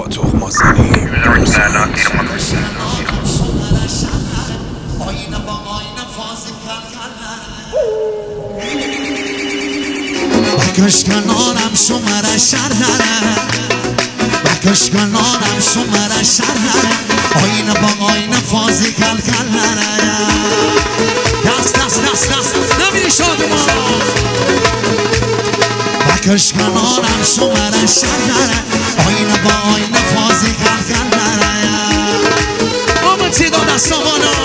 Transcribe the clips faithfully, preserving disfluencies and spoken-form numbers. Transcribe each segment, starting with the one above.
پاتوق مازنی بکش کنارم شماره شر نره بکش کنارم شماره شر نره آینه با آینه فازی کل کل نره دست دست دست دست نمیری شادمان بکش کنارم شماره شر نره آینه با آینه فازی کل کل نره آمتی دو دستامانا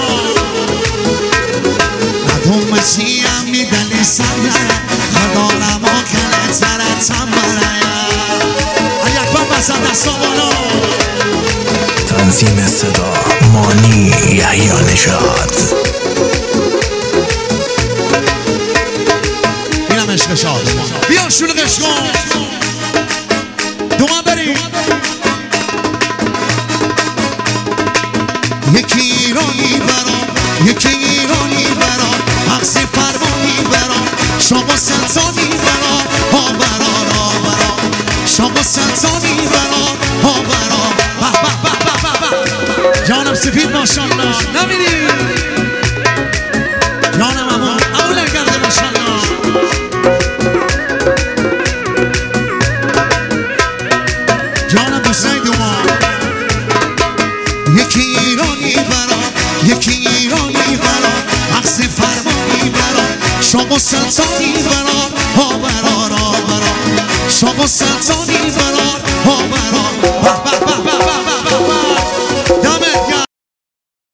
ندوم چیم میدلی سر نره خدارم و کله ترتم بره یک بام بزن دستامانا تنظیم صدا مانی یحیی نژاد اینم عشق شادمان بیا شلوغش کن دوام بریم یکی ایرانی برام یکی ایرانی برام مغزی فرمانی برام شما سلطانی برام ها برام ها برام شما سلطانی برام ها برام به به به به به جانم سفید ماشالله نمیری جانم اما اما لگرده ماشالله جانم حسین دوام یکی ایرانی برام یکی ایرانی برام مغزی فرمانی برام شما سلطانی برام ها برام ها برام شما سلطانی برام